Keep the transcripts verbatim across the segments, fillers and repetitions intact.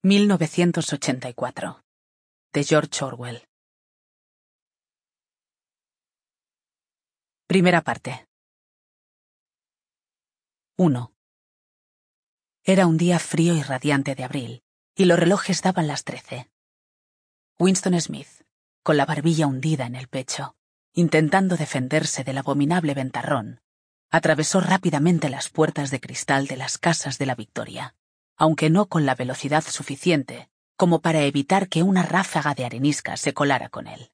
mil novecientos ochenta y cuatro. De George Orwell. Primera parte. uno. Era un día frío y radiante de abril, y los relojes daban las trece. Winston Smith, con la barbilla hundida en el pecho, intentando defenderse del abominable ventarrón, atravesó rápidamente las puertas de cristal de las casas de la Victoria, aunque no con la velocidad suficiente como para evitar que una ráfaga de arenisca se colara con él.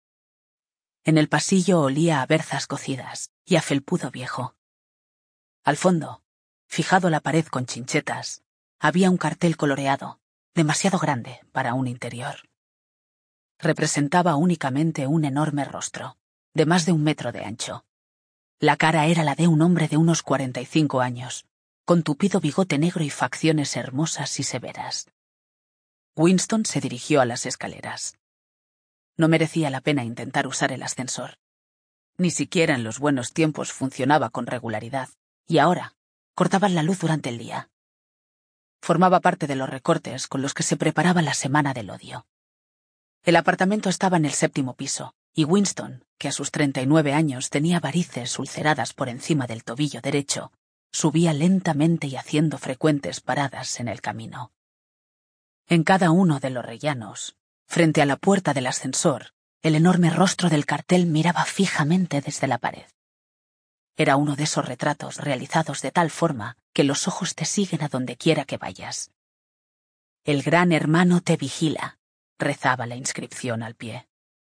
En el pasillo olía a berzas cocidas y a felpudo viejo. Al fondo, fijado a la pared con chinchetas, había un cartel coloreado, demasiado grande para un interior. Representaba únicamente un enorme rostro, de más de un metro de ancho. La cara era la de un hombre de unos cuarenta y cinco años, con tupido bigote negro y facciones hermosas y severas. Winston se dirigió a las escaleras. No merecía la pena intentar usar el ascensor. Ni siquiera en los buenos tiempos funcionaba con regularidad, y ahora cortaban la luz durante el día. Formaba parte de los recortes con los que se preparaba la Semana del Odio. El apartamento estaba en el séptimo piso, y Winston, que a sus treinta y nueve años tenía varices ulceradas por encima del tobillo derecho, subía lentamente y haciendo frecuentes paradas en el camino. En cada uno de los rellanos, frente a la puerta del ascensor, el enorme rostro del cartel miraba fijamente desde la pared. Era uno de esos retratos realizados de tal forma que los ojos te siguen a donde quiera que vayas. El gran hermano te vigila, rezaba la inscripción al pie.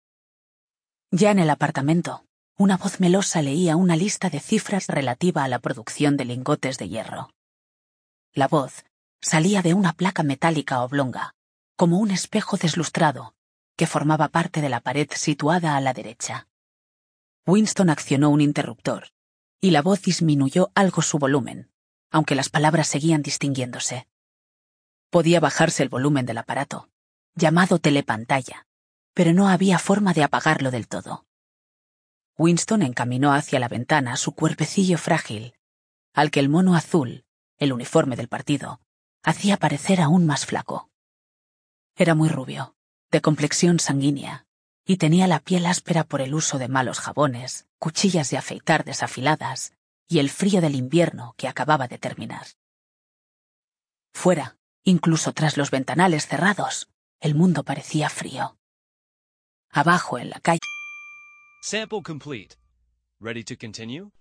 Ya en el apartamento, una voz melosa leía una lista de cifras relativa a la producción de lingotes de hierro. La voz salía de una placa metálica oblonga, como un espejo deslustrado, que formaba parte de la pared situada a la derecha. Winston accionó un interruptor, y la voz disminuyó algo su volumen, aunque las palabras seguían distinguiéndose. Podía bajarse el volumen del aparato, llamado telepantalla, pero no había forma de apagarlo del todo. Winston encaminó hacia la ventana su cuerpecillo frágil, al que el mono azul, el uniforme del partido, hacía parecer aún más flaco. Era muy rubio, de complexión sanguínea, y tenía la piel áspera por el uso de malos jabones, cuchillas de afeitar desafiladas y el frío del invierno que acababa de terminar. Fuera, incluso tras los ventanales cerrados, el mundo parecía frío. Abajo, en la calle. Sample complete. Ready to continue?